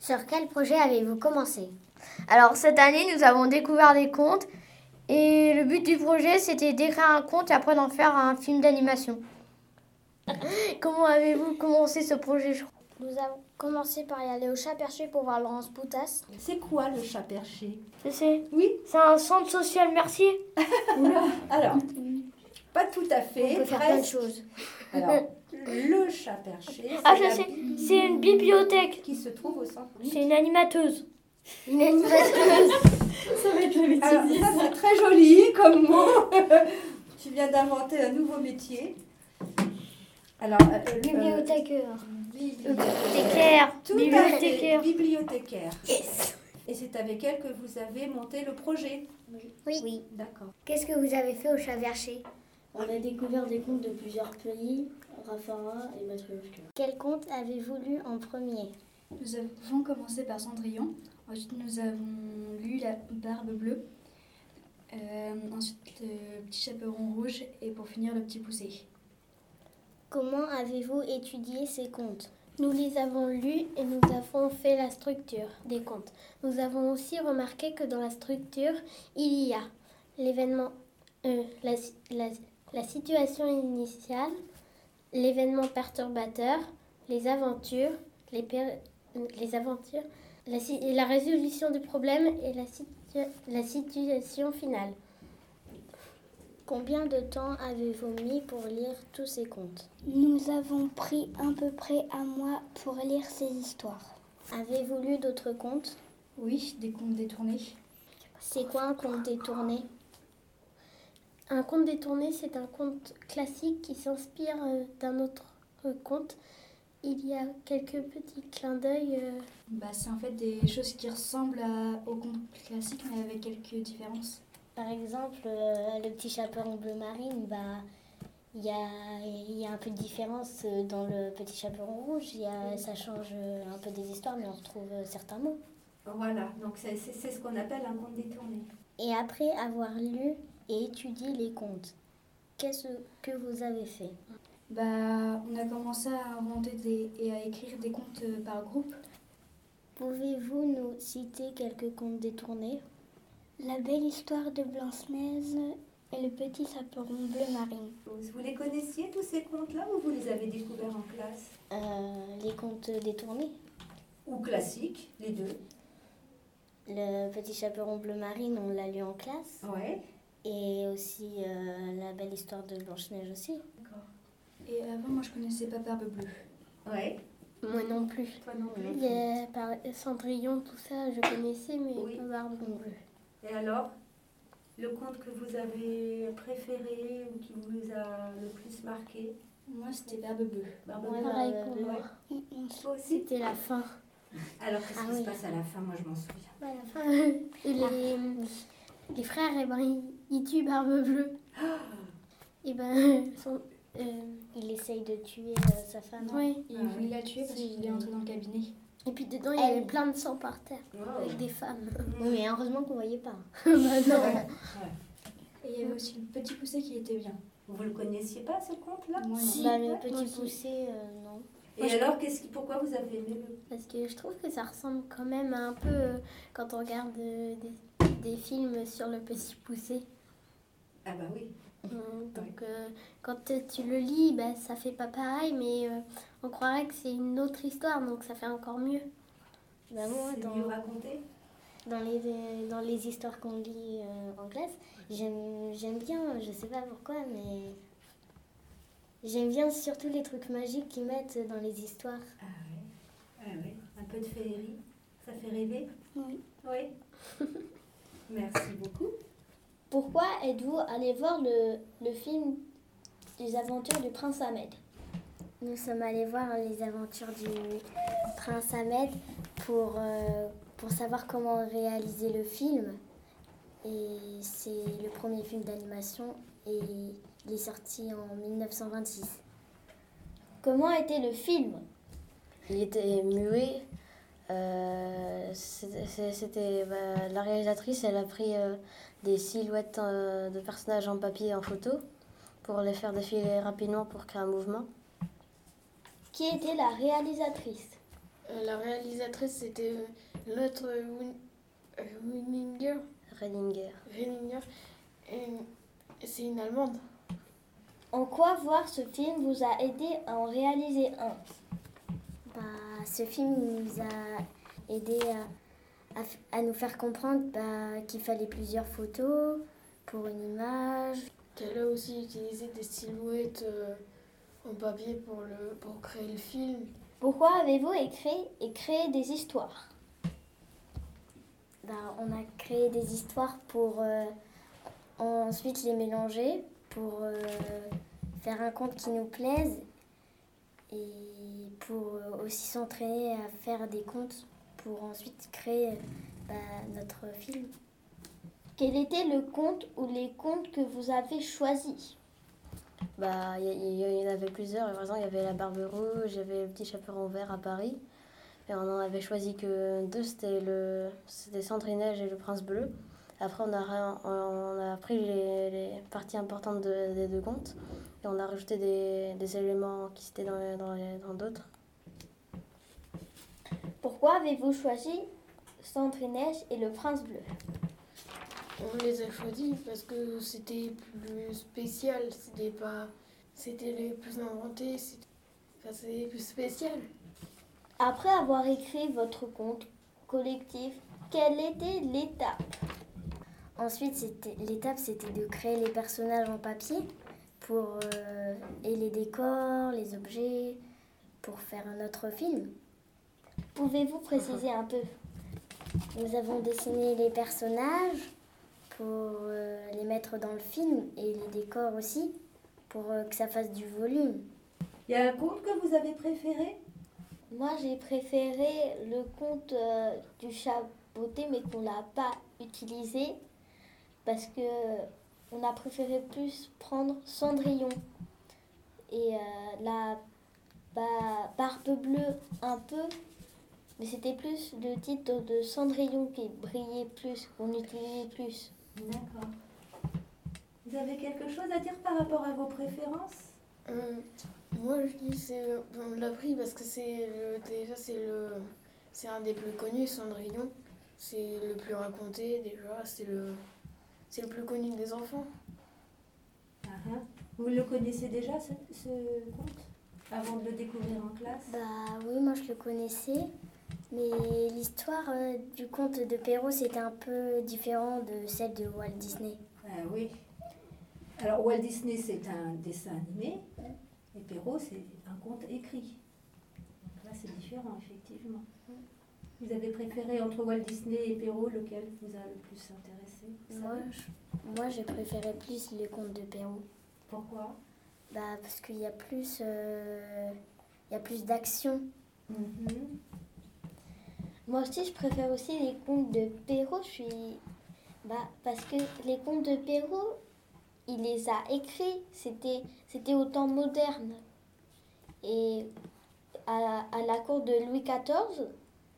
Sur quel projet avez-vous commencé? Alors cette année, nous avons découvert des contes et le but du projet, c'était d'écrire un conte et après d'en faire un film d'animation. Comment avez-vous commencé ce projet? Nous avons commencé par y aller au Chat Perché pour voir Laurence Poutas. C'est quoi le Chat Perché? Je sais. Oui. C'est un centre social Mercier. Alors, pas tout à fait. On peut faire plein de choses. Alors, le Chat Perché, Je sais. C'est une bibliothèque. qui se trouve au centre. C'est une animateuse. Une animatrice. Ça va être la bêtise. Alors, ça, c'est très joli comme mot. Tu viens d'inventer un nouveau métier. Alors, Bibliothécaire. Bibliothécaire. Tout à Bibliothécaire. fait, bibliothécaire. Yes. Et c'est avec elle que vous avez monté le projet. Oui. D'accord. Qu'est-ce que vous avez fait au Chat Perché? On a découvert des contes de plusieurs pays, Rafara et Matryoshka. Quel conte avez-vous lu en premier? Nous avons commencé par Cendrillon, ensuite nous avons lu La Barbe Bleue, ensuite Le Petit Chaperon Rouge et pour finir Le Petit Poucet. Comment avez-vous étudié ces contes? Nous les avons lus et nous avons fait la structure des contes. Nous avons aussi remarqué que dans la structure, il y a l'événement, la situation initiale, l'événement perturbateur, les aventures, la résolution du problème et la situation finale. Combien de temps avez-vous mis pour lire tous ces contes? Nous avons pris à peu près un mois pour lire ces histoires. Avez-vous lu d'autres contes? Oui, des contes détournés. C'est quoi un conte détourné? Un conte détourné, c'est un conte classique qui s'inspire d'un autre conte. Il y a quelques petits clins d'œil. C'est en fait des choses qui ressemblent aux contes classiques mais avec quelques différences. Par exemple, le petit chaperon bleu marine, il y a un peu de différence dans le petit chaperon rouge. Ça change un peu des histoires, mais on retrouve certains mots. Voilà, donc c'est ce qu'on appelle un conte détourné. Et après avoir lu et étudié les contes, qu'est-ce que vous avez fait? On a commencé à inventer et à écrire des contes par groupe. Pouvez-vous nous citer quelques contes détournés? La belle histoire de Blanche-Neige et le petit chaperon bleu marine. Vous les connaissiez tous ces contes-là ou vous les avez découverts en classe? Les contes détournés. Ou classiques, les deux? Le petit chaperon bleu marine, on l'a lu en classe. Ouais. Et aussi la belle histoire de Blanche-Neige aussi. D'accord. Et avant, moi, je connaissais pas Barbe Bleue. Ouais. Moi non plus. Toi non plus. Par Cendrillon, tout ça, je connaissais, mais Oui. pas Barbe Bleue. Et alors, le conte que vous avez préféré ou qui vous a le plus marqué? Moi, c'était Barbe Bleue. Barbe Ouais, Bleue. pareil pour moi. Toi aussi? C'était la fin. Alors, qu'est-ce qui oui. se passe à la fin? Moi, je m'en souviens. À la fin, les frères, ils tuent Barbe Bleue. Et il essaye de tuer sa femme. Oui, il voulait la tuer parce qu'il est entré dans le cabinet. Et puis dedans, il y avait plein de sang par terre, Wow. avec des femmes. Oui, mais heureusement qu'on ne voyait pas. Non. Et il y avait aussi Le Petit Poucet qui était bien. Vous le connaissiez pas, ce conte-là? Moi, non. Si. Le Moi petit aussi. poussé, non. Et alors, pourquoi vous avez aimé le... Parce que je trouve que ça ressemble quand même un peu quand on regarde des films sur le petit poucet. Ah bah oui. Donc quand tu le lis, ça fait pas pareil, mais on croirait que c'est une autre histoire, donc ça fait encore mieux. Moi, C'est mieux raconté? dans les histoires qu'on lit en classe, j'aime bien, je sais pas pourquoi, mais j'aime bien surtout les trucs magiques qu'ils mettent dans les histoires. Ah ouais. Ah ouais. Un peu de féerie. Ça fait rêver? Oui. Oui. Merci beaucoup. Pourquoi êtes-vous allé voir le film Les Aventures du Prince Ahmed? Nous sommes allés voir les aventures du prince Ahmed pour savoir comment réaliser le film. Et c'est le premier film d'animation et il est sorti en 1926. Comment était le film? Il était muet. La réalisatrice, elle a pris des silhouettes de personnages en papier et en photo pour les faire défiler rapidement pour créer un mouvement. Qui était la réalisatrice? La réalisatrice, c'était Lotte Weininger. Redinger. Et c'est une Allemande. En quoi voir ce film vous a aidé à en réaliser un? Ce film nous a aidé à nous faire comprendre qu'il fallait plusieurs photos pour une image. Qu'elle a aussi utilisé des silhouettes en papier pour créer le film. Pourquoi avez-vous créé des histoires? On a créé des histoires pour ensuite les mélanger, pour faire un conte qui nous plaise et pour aussi s'entraîner à faire des contes pour ensuite créer notre film. Quel était le conte ou les contes que vous avez choisis? Il y en avait plusieurs. Par exemple, il y avait La Barbe Rouge, il y avait Le Petit Chaperon Vert à Paris. Et on en avait choisi que 2, c'était Cendrillon et Le Prince Bleu. Après, on a pris les parties importantes des 2 contes et on a rajouté des éléments qui étaient dans d'autres. Pourquoi avez-vous choisi Cendrillon et Le Prince Bleu? On les a choisis parce que c'était plus spécial, c'était les plus inventés, c'est plus spécial. Après avoir écrit votre conte collectif, quelle était l'étape? Ensuite, l'étape, c'était de créer les personnages en papier et les décors, les objets, pour faire notre film. Pouvez-vous préciser un peu? Nous avons dessiné les personnages pour les mettre dans le film et les décors aussi, pour que ça fasse du volume. Il y a un conte que vous avez préféré? Moi, j'ai préféré le conte du chat beauté, mais qu'on n'a pas utilisé parce que on a préféré plus prendre Cendrillon et la Barbe Bleue un peu, mais c'était plus le titre de Cendrillon qui brillait plus, qu'on utilisait plus. D'accord. Vous avez quelque chose à dire par rapport à vos préférences? Moi, je dis on l'a pris parce que c'est un des plus connus, Cendrillon. C'est le plus raconté déjà, c'est le plus connu des enfants. Vous le connaissez déjà ce conte avant de le découvrir en classe? Oui, moi je le connaissais, mais l'histoire du conte de Perrault c'était un peu différent de celle de Walt Disney. Oui. Alors Walt Disney c'est un dessin animé. Et Perrault, c'est un conte écrit. Donc là, c'est différent, effectivement. Vous avez préféré entre Walt Disney et Perrault, lequel vous a le plus intéressé? Moi, j'ai préféré plus le conte de Perrault. Pourquoi? Parce qu'il y a plus d'action. Moi aussi, je préfère aussi les contes de Perrault. Parce que les contes de Perrault, il les a écrits, c'était au temps moderne. Et à la cour de Louis XIV,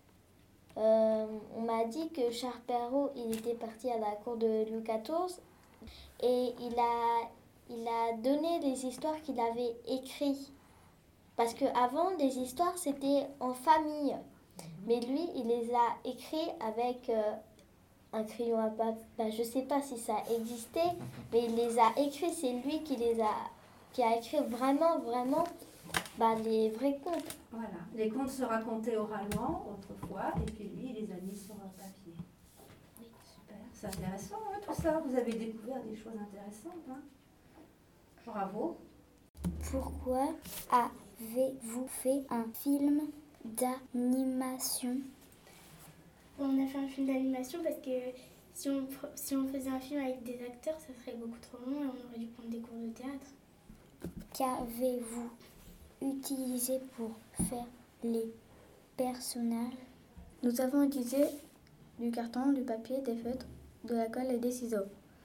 on m'a dit que Charles Perrault, il était parti à la cour de Louis XIV et il a donné les histoires qu'il avait écrites. Parce qu'avant, les histoires, c'était en famille. Mais lui, il les a écrits avec un crayon à papier. Je ne sais pas si ça existait, mais il les a écrits. C'est lui qui a écrit vraiment les vrais contes. Voilà, les contes se racontaient oralement autrefois, et puis lui, il les a mis sur un papier. Oui, super. C'est intéressant, hein, tout ça. Vous avez découvert des choses intéressantes. Hein. Bravo. Pourquoi avez-vous fait un film d'animation? On a fait un film d'animation parce que si on faisait un film avec des acteurs, ça serait beaucoup trop long et on aurait dû prendre des cours de théâtre. Qu'avez-vous utilisé pour faire les personnages? Nous avons utilisé du carton, du papier, des feutres, de la colle et des ciseaux.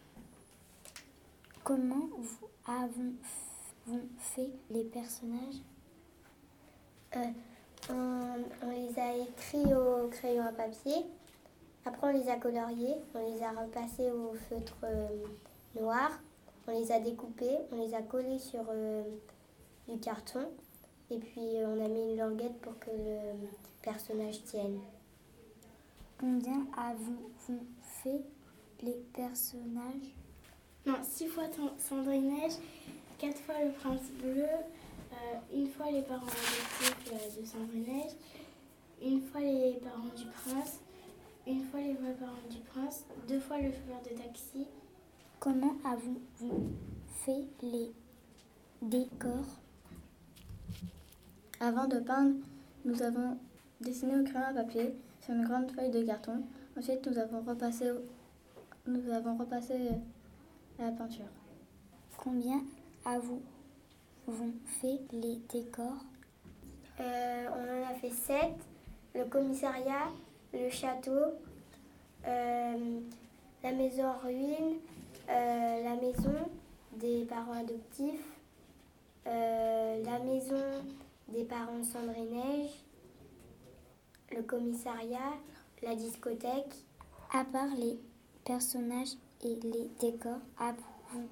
Comment avez-vous fait les personnages? On les a écrits au crayon à papier. Après, on les a coloriés. On les a repassés au feutre noir. On les a découpés. On les a collés sur du carton. Et puis, on a mis une languette pour que personnages tiennent. Combien avez-vous fait les personnages? Non, 6 fois Cendrillon-Neige, 4 fois le prince bleu, une fois les parents adoptifs de Cendrillon-Neige, une fois les parents du prince, une fois les vrais parents du prince, 2 fois le chauffeur de taxi. Comment avez-vous fait les décors? Avant de peindre, nous avons dessiné au crayon à papier sur une grande feuille de carton. Ensuite, nous avons repassé à la peinture. Combien avez-vous fait les décors? On en a fait 7. Le commissariat, le château, la maison en ruine, la maison des parents adoptifs, la maison des parents de Cendrillon-Neige, le commissariat, la discothèque. À part les personnages et les décors, avez-vous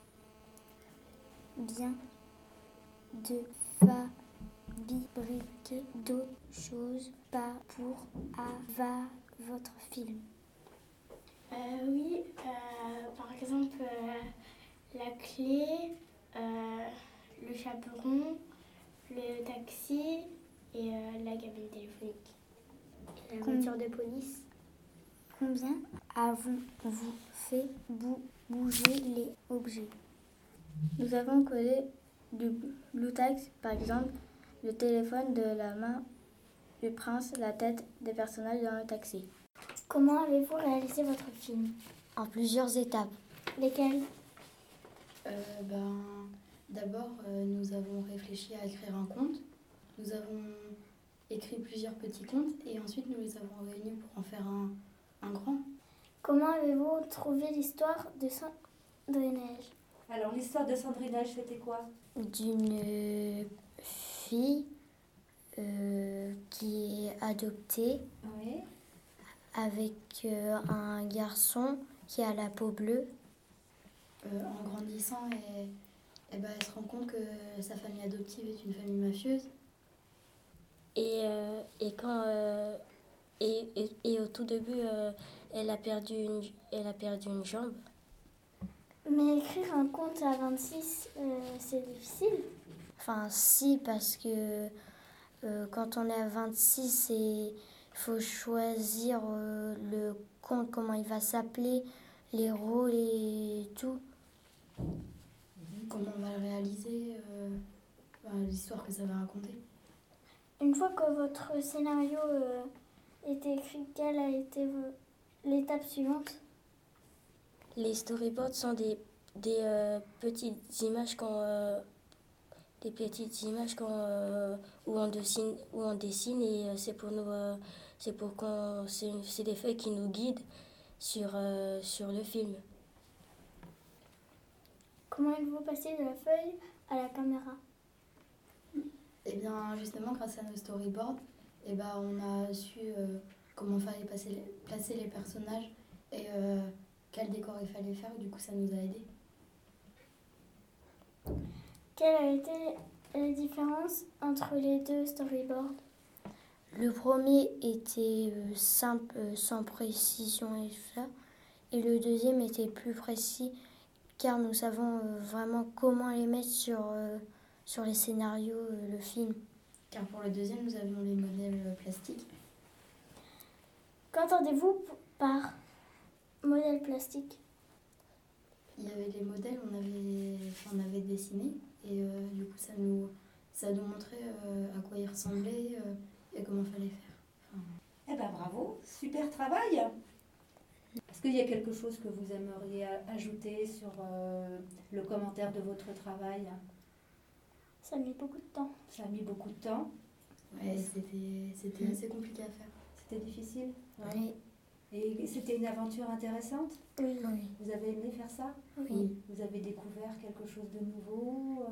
bien de fabriquer d'autres choses pas pour votre film? Oui, par exemple la clé, le chaperon, le taxi et la cabine téléphonique. La voiture de police. Combien avez-vous fait bouger les objets? Nous avons collé du Blue Tack, par exemple, le téléphone de la main du prince, la tête des personnages dans le taxi. Comment avez-vous réalisé votre film? En plusieurs étapes. Lesquelles? D'abord, nous avons réfléchi à écrire un conte. Nous avons écrit plusieurs petits contes et ensuite nous les avons réunis pour en faire un grand. Comment avez-vous trouvé l'histoire de Cendrillon-Neige? Alors, l'histoire de Cendrillon-Neige, c'était quoi? D'une fille qui est adoptée Oui. avec un garçon qui a la peau bleue. En grandissant, elle se rend compte que sa famille adoptive est une famille mafieuse. Et au tout début, elle a perdu une jambe. Mais écrire un conte à 26, c'est difficile. Enfin, si, parce que quand on est à 26, il faut choisir le conte, comment il va s'appeler, les rôles et tout. Comment on va le réaliser, l'histoire que ça va raconter. Une fois que votre scénario est écrit, quelle a été l'étape suivante? Les storyboards sont des petites images où on dessine et c'est des feuilles qui nous guident sur le film. Comment avez-vous passé de la feuille à la caméra? Eh bien, justement, grâce à nos storyboards, on a su comment fallait placer les personnages et quel décor il fallait faire. Du coup, ça nous a aidés. Quelle a été la différence entre les deux storyboards? Le premier était simple, sans précision et tout ça. Et le deuxième était plus précis, car nous savons vraiment comment les mettre sur les scénarios, le film. Car pour le deuxième, nous avions les modèles plastiques. Qu'entendez-vous par modèle plastique? Il y avait les modèles, on avait dessiné et du coup ça nous montrait à quoi ils ressemblaient et comment il fallait faire. Eh ben bravo, super travail. Est-ce qu'il y a quelque chose que vous aimeriez ajouter sur le commentaire de votre travail? Ça a mis beaucoup de temps. Ça a mis beaucoup de temps. Ouais, c'était assez compliqué à faire. C'était difficile? Oui. Et c'était une aventure intéressante? Oui. Vous avez aimé faire ça? Oui. Vous avez découvert quelque chose de nouveau?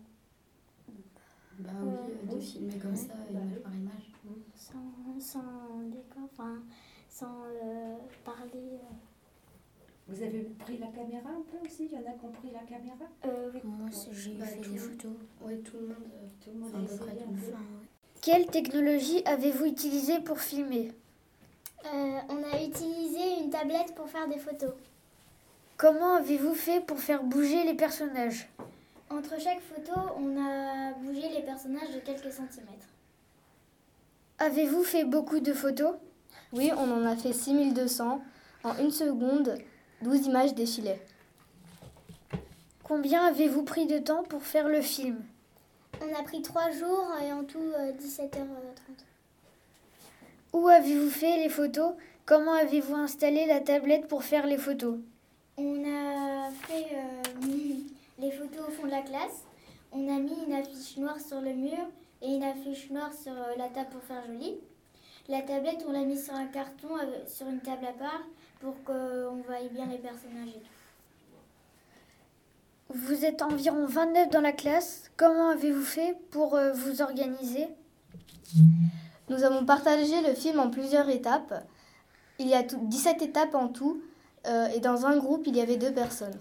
De filmer comme ça, image par image. Sans décor, enfin, sans parler. Vous avez pris la caméra un peu aussi? Il y en a qui ont pris la caméra? Oui. Moi, j'ai fait des photos. Oui, tout le monde. Tout le monde à a peu près essayé tout un le peu. monde. Quelle technologie avez-vous utilisée pour filmer? On a utilisé une tablette pour faire des photos. Comment avez-vous fait pour faire bouger les personnages? Entre chaque photo, on a bougé les personnages de quelques centimètres. Avez-vous fait beaucoup de photos? Oui, on en a fait 6200. En 1 seconde, 12 images défilaient. Combien avez-vous pris de temps pour faire le film? On a pris 3 jours et en tout 17h30. Où avez-vous fait les photos? Comment avez-vous installé la tablette pour faire les photos? On a fait les photos au fond de la classe. On a mis une affiche noire sur le mur et une affiche noire sur la table pour faire joli. La tablette, on l'a mise sur un carton, sur une table à part, pour qu'on voie bien les personnages et tout. Vous êtes environ 29 dans la classe. Comment avez-vous fait pour vous organiser? Nous avons partagé le film en plusieurs étapes. Il y a 17 étapes en tout, et dans un groupe, il y avait 2 personnes.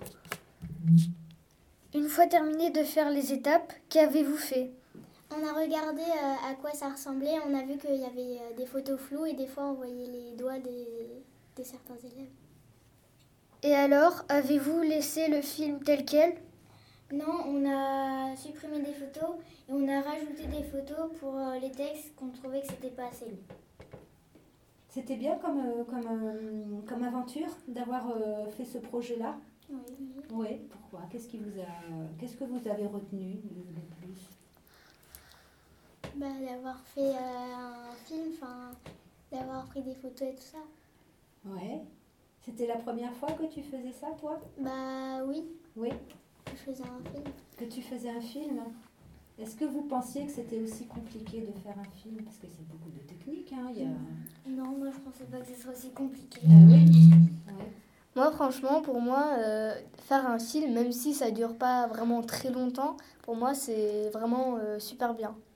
Une fois terminé de faire les étapes, qu'avez-vous fait? On a regardé à quoi ça ressemblait. On a vu qu'il y avait des photos floues et des fois on voyait les doigts de certains élèves. Et alors, avez-vous laissé le film tel quel? Non, on a supprimé des photos et on a rajouté des photos pour les textes qu'on trouvait que c'était pas assez lu. C'était bien comme aventure d'avoir fait ce projet-là? Oui. Oui, pourquoi? Qu'est-ce que vous avez retenu le plus? D'avoir fait un film, d'avoir pris des photos et tout ça. Ouais. C'était la première fois que tu faisais ça, toi? Oui. Oui. Je faisais un film. Que tu faisais un film? Est-ce que vous pensiez que c'était aussi compliqué de faire un film? Parce que c'est beaucoup de technique, hein. Non, moi je pensais pas que ce serait aussi compliqué. Oui. Ouais. Moi, franchement, pour moi, faire un film, même si ça dure pas vraiment très longtemps, pour moi, c'est vraiment super bien.